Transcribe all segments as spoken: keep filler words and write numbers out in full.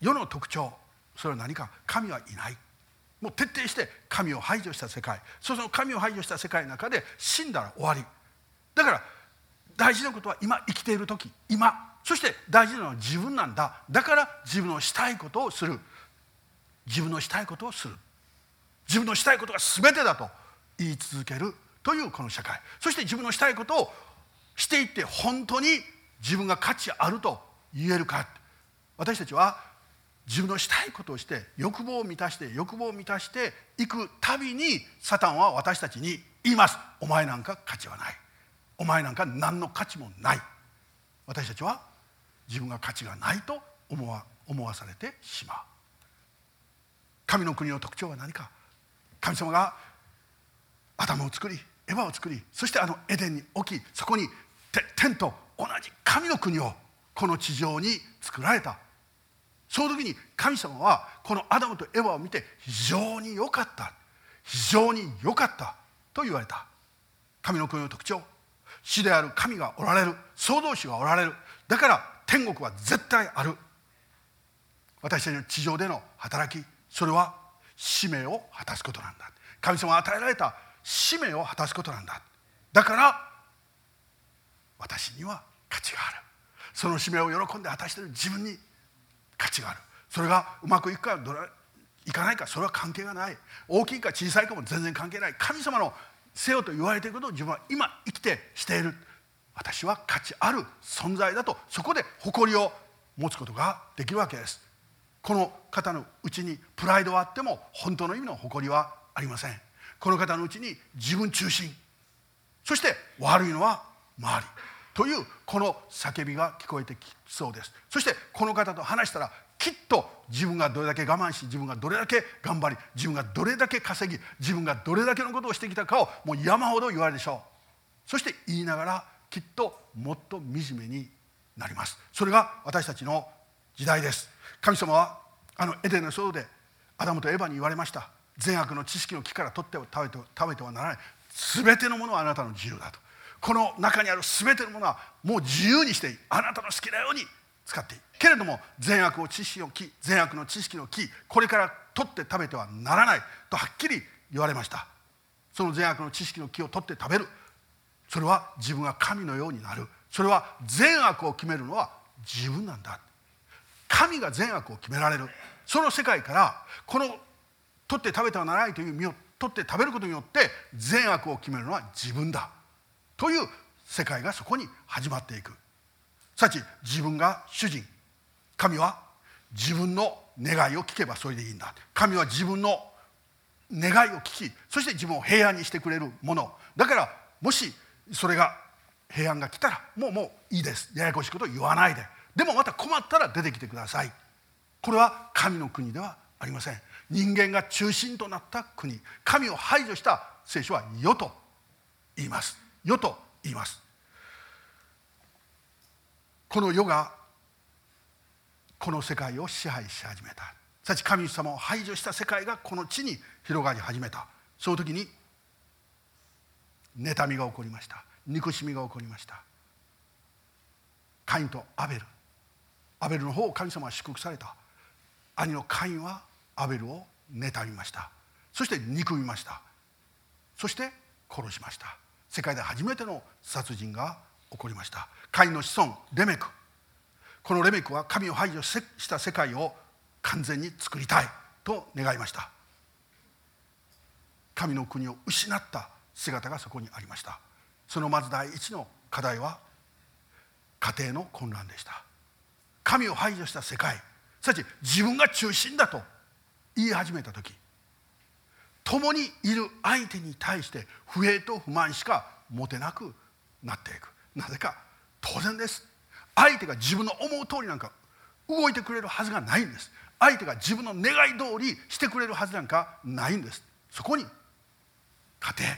世の特徴、それは何か？神はいない。もう徹底して神を排除した世界、その神を排除した世界の中で死んだら終わり。だから大事なことは今生きている時、今、そして大事なのは自分なんだ。だから自分のしたいことをする。自分のしたいことをする。自分のしたいことが全てだと言い続けるというこの社会。そして自分のしたいことをしていって本当に自分が価値あると言えるか。私たちは自分のしたいことをして欲望を満たして欲望を満たしていくたびにサタンは私たちに言います。お前なんか価値はない。お前なんか何の価値もない。私たちは自分が価値がないと思わ、思わされてしまう。神の国の特徴は何か。神様がアダムを作りエバを作り、そしてあのエデンに置き、そこに天と同じ神の国をこの地上に作られた。その時に神様はこのアダムとエバを見て非常に良かった、非常に良かったと言われた。神の国の特徴、主である神がおられる、創造主がおられる。だから天国は絶対ある。私たちの地上での働き、それは使命を果たすことなんだ。神様が与えられた使命を果たすことなんだ。だから私には価値がある。その使命を喜んで果たしている自分に価値がある。それがうまくいくかどれいかないか、それは関係がない。大きいか小さいかも全然関係ない。神様のせよと言われていることを自分は今生きてしている。私は価値ある存在だと、そこで誇りを持つことができるわけです。この方のうちにプライドはあっても本当の意味の誇りはありません。この方のうちに自分中心、そして悪いのは周りというこの叫びが聞こえてきそうです。そしてこの方と話したらきっと自分がどれだけ我慢し、自分がどれだけ頑張り、自分がどれだけ稼ぎ、自分がどれだけのことをしてきたかをもう山ほど言われるでしょう。そして言いながらきっともっと惨めになります。それが私たちの時代です。神様はあのエデンの園でアダムとエバに言われました。善悪の知識の木から取って食べて食べてはならない。すべてのものはあなたの自由だと。この中にあるすべてのものはもう自由にしていい。あなたの好きなように使っていい。けれども善悪を知識の木、善悪の知識の木、これから取って食べてはならないとはっきり言われました。その善悪の知識の木を取って食べる、それは自分が神のようになる。それは善悪を決めるのは自分なんだ。神が善悪を決められる。その世界からこの取って食べてはならないという実を取って食べることによって善悪を決めるのは自分だという世界がそこに始まっていく。さち自分が主人、神は自分の願いを聞けばそれでいいんだ。神は自分の願いを聞き、そして自分を平安にしてくれるものだから、もしそれが平安が来たらもうもういいです、ややこしいことを言わないで、でもまた困ったら出てきてください。これは神の国ではありません。人間が中心となった国、神を排除した聖書は世と言います。世と言います。この世がこの世界を支配し始めた。さち神様を排除した世界がこの地に広がり始めた。その時に妬みが起こりました。憎しみが起こりました。カインとアベル、アベルの方を神様は祝福された。兄のカインはアベルを妬みました。そして憎みました。そして殺しました。世界で初めての殺人が起こりました。カインの子孫レメク、このレメクは神を排除した世界を完全に作りたいと願いました。神の国を失った姿がそこにありました。そのまず第一の課題は家庭の混乱でした。神を排除した世界、すなわち自分が中心だと言い始めたとき、共にいる相手に対して不平と不満しか持てなくなっていく。なぜか当然です。相手が自分の思う通りなんか動いてくれるはずがないんです。相手が自分の願い通りしてくれるはずなんかないんです。そこに家庭、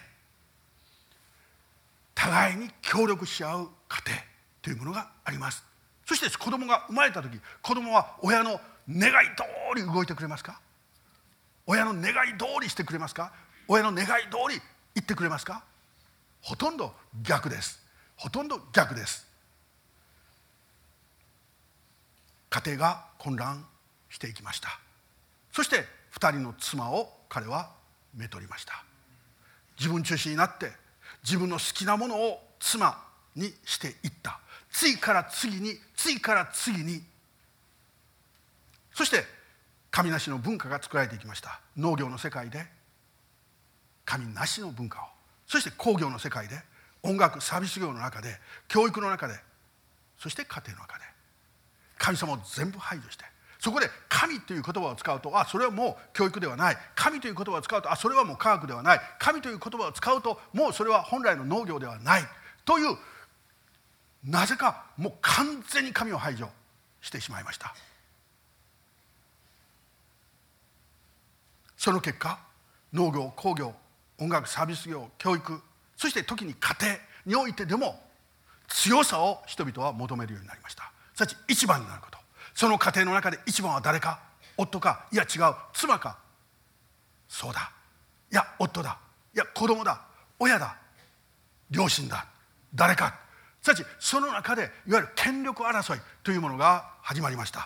互いに協力し合う家庭というものがあります。そして子供が生まれた時、子供は親の願い通り動いてくれますか？親の願い通りしてくれますか？親の願い通り言ってくれますか？ほとんど逆です。ほとんど逆です。家庭が混乱していきました。そしてふたりの妻を彼はめとりました。自分中心になって自分の好きなものを妻にしていった。次から次に次から次に。そして神なしの文化が作られていきました。農業の世界で神なしの文化を、そして工業の世界で、音楽サービス業の中で、教育の中で、そして家庭の中で神様を全部排除して、そこで神という言葉を使うと、あ、それはもう教育ではない。神という言葉を使うと、あ、それはもう科学ではない。神という言葉を使うと、もうそれは本来の農業ではないという、なぜかもう完全に神を排除してしまいました。その結果、農業、工業、音楽サービス業、教育、そして時に家庭においてでも強さを人々は求めるようになりました。すなわち一番になること。その家庭の中で一番は誰か、夫か、いや違う、妻か、そうだ、いや夫だ、いや子供だ、親だ、両親だ、誰か、すなわちその中でいわゆる権力争いというものが始まりました。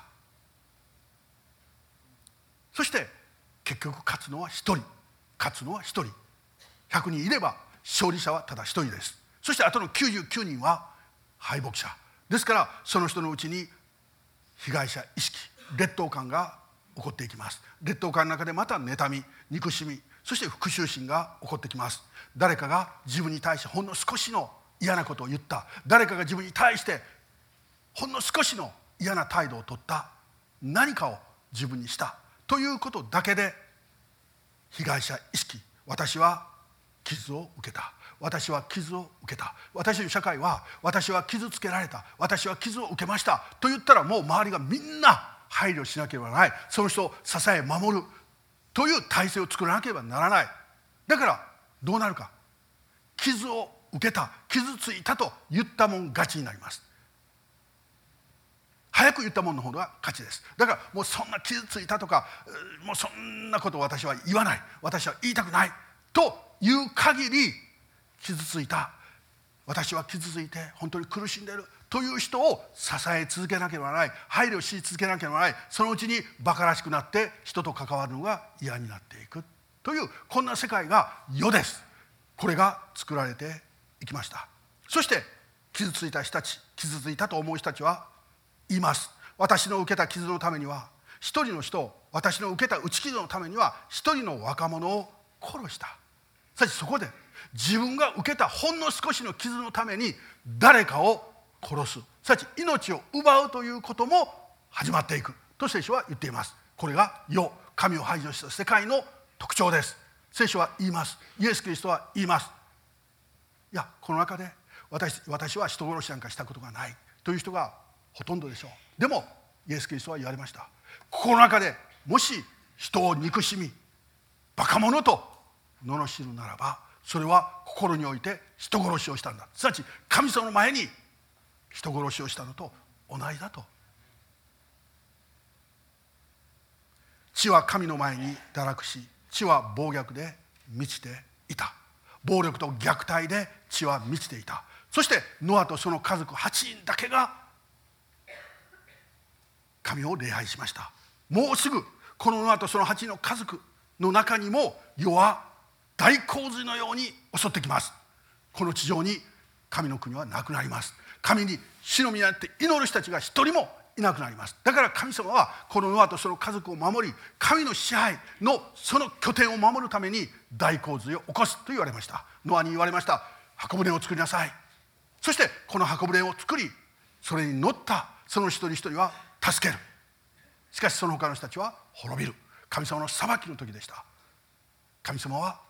そして結局勝つのは一人、勝つのは一人。ひゃくにんいれば勝利者はただ一人です。そしてあとのきゅうじゅうきゅうにんは敗北者ですから、その人のうちに被害者意識、劣等感が起こっていきます。劣等感の中でまた妬み、憎しみ、そして復讐心が起こってきます。誰かが自分に対してほんの少しの嫌なことを言った、誰かが自分に対してほんの少しの嫌な態度を取った、何かを自分にしたということだけで被害者意識、私は傷を受けた、私は傷を受けた、私の社会は私は傷つけられた、私は傷を受けましたと言ったら、もう周りがみんな配慮しなければならない、その人を支え守るという体制を作らなければならない。だからどうなるか、傷を受けた、傷ついたと言ったもん勝ちになります。早く言ったもんの方が勝ちです。だからもうそんな傷ついたとか、もうそんなことを私は言わない、私は言いたくないという限り、傷ついた、私は傷ついて本当に苦しんでいるという人を支え続けなければならない、配慮し続けなければならない。そのうちに馬鹿らしくなって人と関わるのが嫌になっていくという、こんな世界が世です。これが作られていきました。そして傷ついた人たち、傷ついたと思う人たちは言います。私の受けた傷のためには一人の人を、私の受けた打ち傷のためには一人の若者を殺した。さてそこで自分が受けたほんの少しの傷のために誰かを殺す、さち命を奪うということも始まっていくと聖書は言っています。これが世、神を排除した世界の特徴です。聖書は言います。イエス・キリストは言います。いや、この中で 私, 私は人殺しなんかしたことがないという人がほとんどでしょう。でもイエス・キリストは言われました。この中でもし人を憎しみ、バカ者と罵るならば、それは心において人殺しをしたんだ。すなわち神様の前に人殺しをしたのと同じだと。地は神の前に堕落し、地は暴虐で満ちていた。暴力と虐待で地は満ちていた。そしてノアとその家族はちにんだけが神を礼拝しました。もうすぐこのノアとそのはちにんの家族の中にも世は大洪水のように襲ってきます。この地上に神の国はなくなります。神に死の身になって祈る人たちが一人もいなくなります。だから神様はこのノアとその家族を守り、神の支配のその拠点を守るために大洪水を起こすと言われました。ノアに言われました。箱舟を作りなさい。そしてこの箱舟を作り、それに乗ったその一人一人は助ける。しかしその他の人たちは滅びる。神様の裁きの時でした。神様は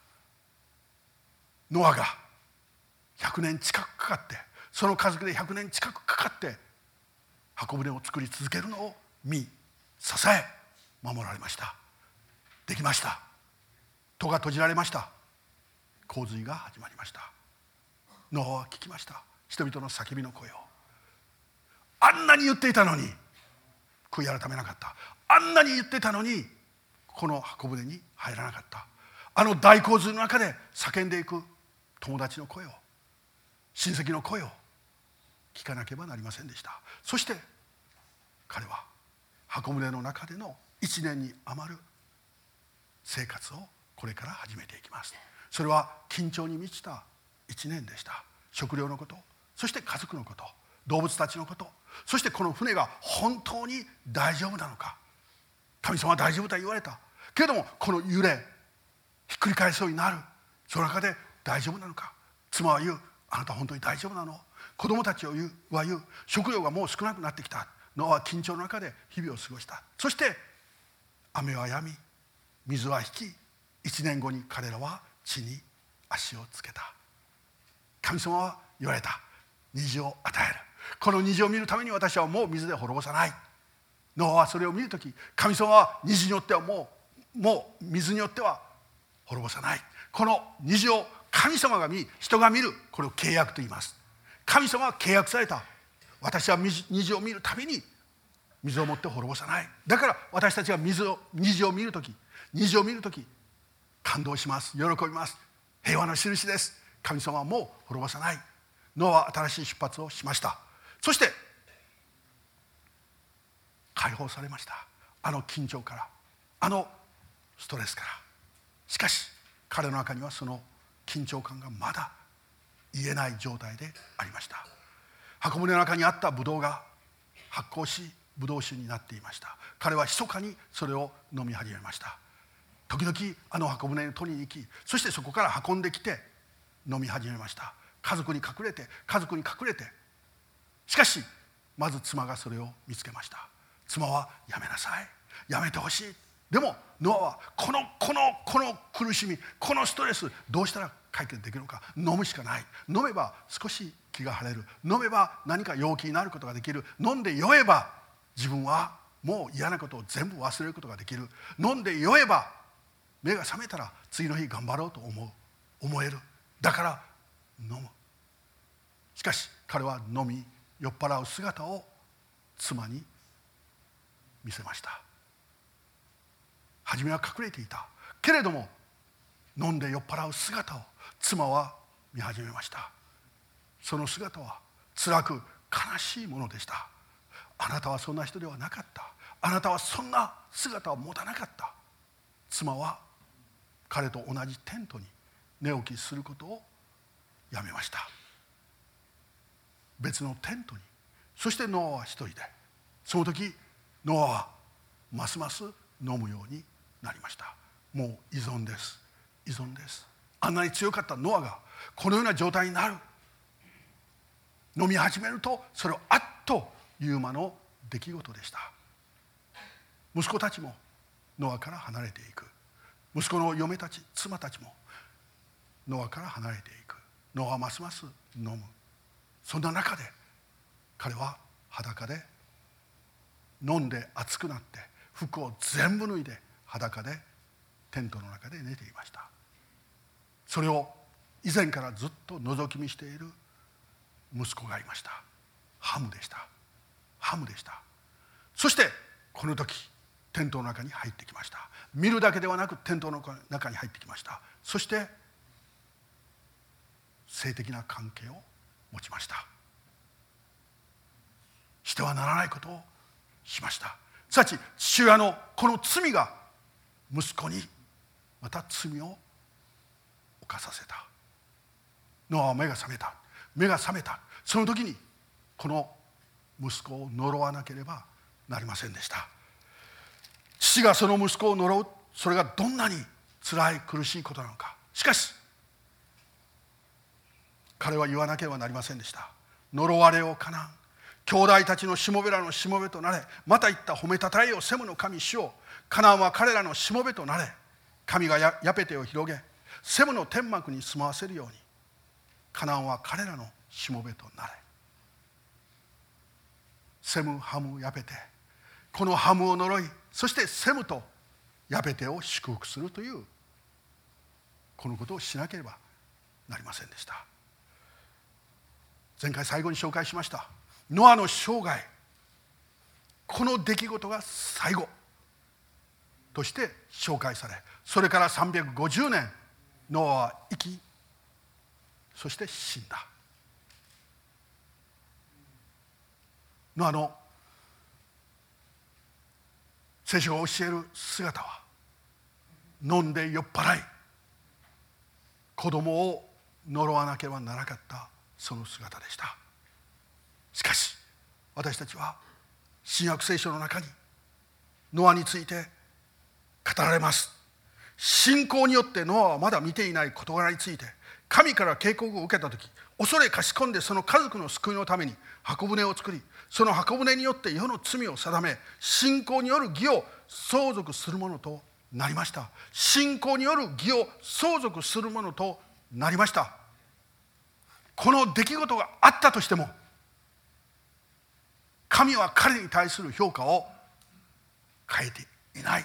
ノアがひゃくねん近くかかって、その家族でひゃくねん近くかかって箱舟を作り続けるのを見支え守られました。できました。戸が閉じられました。洪水が始まりました。ノアは聞きました。人々の叫びの声を。あんなに言っていたのに悔い改めなかった。あんなに言ってたのにこの箱舟に入らなかった。あの大洪水の中で叫んでいく友達の声を、親戚の声を聞かなければなりませんでした。そして彼は箱舟の中でのいちねんに余る生活をこれから始めていきます。それは緊張に満ちたいちねんでした。食料のこと、そして家族のこと、動物たちのこと、そしてこの船が本当に大丈夫なのか。神様は大丈夫と言われたけれども、この揺れひっくり返しそうになる、その中で大丈夫なのか。妻は言う、あなた本当に大丈夫なの。子供たちは言う、は言う、食料がもう少なくなってきた。ノアは緊張の中で日々を過ごした。そして雨は止み、水は引き、一年後に彼らは地に足をつけた。神様は言われた。虹を与える。この虹を見るために私はもう水で滅ぼさない。ノアはそれを見るとき、神様は虹によってはもうもう水によっては滅ぼさない。この虹を神様が見、人が見る、これを契約と言います。神様は契約された。私は虹を見るたびに水を持って滅ぼさない。だから私たちが水を虹を見るとき、虹を見るとき感動します。喜びます。平和の印です。神様はもう滅ぼさない。ノアは新しい出発をしました。そして解放されました。あの緊張から、あのストレスから。しかし彼の中にはその緊張感がまだ癒えない状態でありました。箱舟の中にあったブドウが発酵し、ブドウ酒になっていました。彼は密かにそれを飲み始めました。時々あの箱舟に取りに行き、そしてそこから運んできて飲み始めました。家族に隠れて、家族に隠れて。しかしまず妻がそれを見つけました。妻はやめなさい、やめてほしい。でもノアはこのこのこの苦しみ、このストレス、どうしたら解決できるのか。飲むしかない。飲めば少し気が晴れる。飲めば何か陽気になることができる。飲んで酔えば自分はもう嫌なことを全部忘れることができる。飲んで酔えば目が覚めたら次の日頑張ろうと思う思える。だから飲む。しかし彼は飲み酔っ払う姿を妻に見せました。初めは隠れていたけれども、飲んで酔っ払う姿を妻は見始めました。その姿は辛く悲しいものでした。あなたはそんな人ではなかった。あなたはそんな姿を持たなかった。妻は彼と同じテントに寝起きすることをやめました。別のテントに。そしてノアは一人で。その時ノアはますます飲むようになりました。もう依存です。依存です。あんなに強かったノアがこのような状態になる。飲み始めるとそれをあっという間の出来事でした。息子たちもノアから離れていく。息子の嫁たち、妻たちもノアから離れていく。ノアはますます飲む。そんな中で彼は裸で飲んで熱くなって服を全部脱いで裸でテントの中で寝ていました。それを以前からずっと覗き見している息子がいました。ハムでした。ハムでした。そしてこの時テントの中に入ってきました。見るだけではなくテントの中に入ってきました。そして性的な関係を持ちました。してはならないことをしました。すなわち父親のこの罪が息子にまた罪を犯させた。ノアは目が覚めた。目が覚めた。その時にこの息子を呪わなければなりませんでした。父がその息子を呪う、それがどんなに辛い苦しいことなのか。しかし彼は言わなければなりませんでした。呪われよカナン、兄弟たちのしもべらのしもべとなれ。また言った、褒めたたえよセムの神主よ。カナンは彼らのしもべとなれ。神がヤペテを広げ、セムの天幕に住まわせるように、カナンは彼らのしもべとなれ。セム、ハム、ヤペテ、このハムを呪い、そしてセムとヤペテを祝福するというこのことをしなければなりませんでした。前回最後に紹介しましたノアの生涯、この出来事が最後として紹介され、それからさんびゃくごじゅうねんノアは生き、そして死んだ。ノアの聖書が教える姿は、飲んで酔っ払い子供を呪わなければならなかったその姿でした。しかし私たちは新約聖書の中にノアについて語られます。信仰によってノアはまだ見ていない事柄について神から警告を受けたとき、恐れかしこんでその家族の救いのために箱舟を作り、その箱舟によって世の罪を定め、信仰による義を相続するものとなりました。信仰による義を相続するものとなりました。この出来事があったとしても、神は彼に対する評価を変えていない。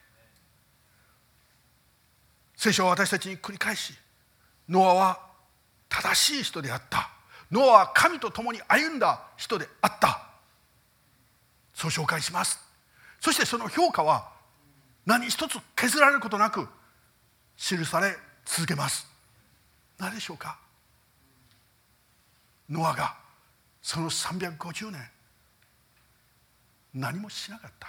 聖書は私たちに繰り返し、ノアは正しい人であった、ノアは神と共に歩んだ人であった、そう紹介します。そしてその評価は何一つ削られることなく記され続けます。何でしょうか。ノアがそのさんびゃくごじゅうねん何もしなかった。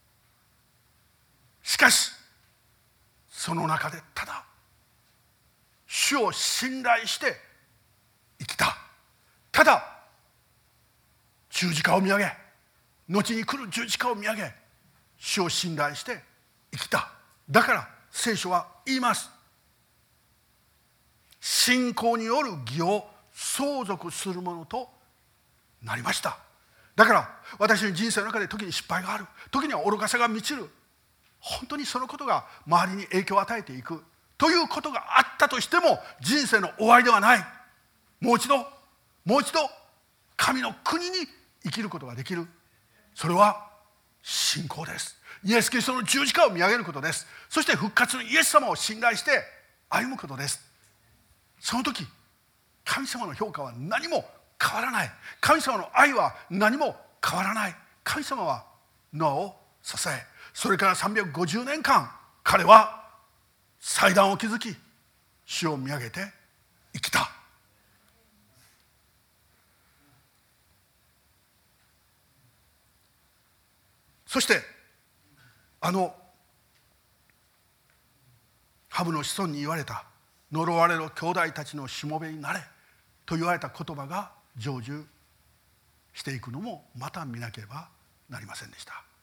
しかしその中でただ主を信頼して生きた。ただ十字架を見上げ、後に来る十字架を見上げ、主を信頼して生きた。だから聖書は言います。信仰による義を相続するものとなりました。だから私の人生の中で時に失敗がある、時には愚かさが満ちる、本当にそのことが周りに影響を与えていくということがあったとしても、人生の終わりではない。もう一度もう一度神の国に生きることができる。それは信仰です。イエス・キリストの十字架を見上げることです。そして復活のイエス様を信頼して歩むことです。その時神様の評価は何も変わらない。神様の愛は何も変わらない。神様はノアを支え、それからさんびゃくごじゅうねんかん彼は祭壇を築き、主を見上げて生きた。そしてあのハムの子孫に言われた、呪われる兄弟たちのしもべになれと言われた言葉が成就していくのもまた見なければなりませんでした。